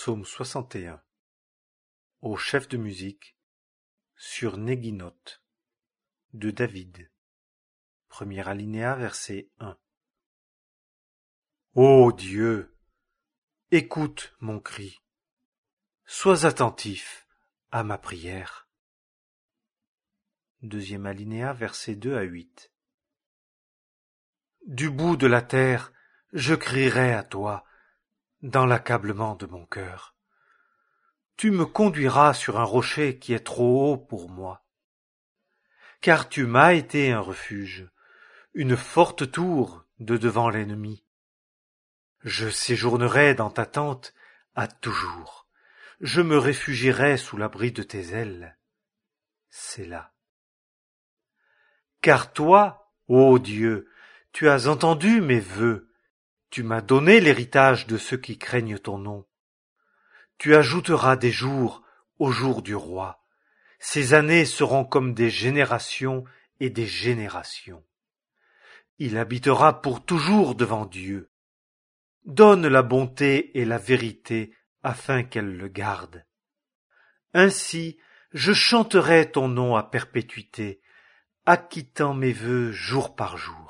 Psaume 61. Au chef de musique, sur Neginoth, de David. Premier alinéa, verset 1. Ô Dieu, écoute mon cri, sois attentif à ma prière. Deuxième alinéa, versets 2 à 8. Du bout de la terre, je crierai à toi, dans l'accablement de mon cœur. Tu me conduiras sur un rocher qui est trop haut pour moi. Car tu m'as été un refuge, une forte tour de devant l'ennemi. Je séjournerai dans ta tente à toujours. Je me réfugierai sous l'abri de tes ailes. Sélah. Car toi, ô Dieu, tu as entendu mes vœux. Tu m'as donné l'héritage de ceux qui craignent ton nom. Tu ajouteras des jours au jour du roi. Ces années seront comme des générations et des générations. Il habitera pour toujours devant Dieu. Donne la bonté et la vérité afin qu'elle le garde. Ainsi, je chanterai ton nom à perpétuité, acquittant mes vœux jour par jour.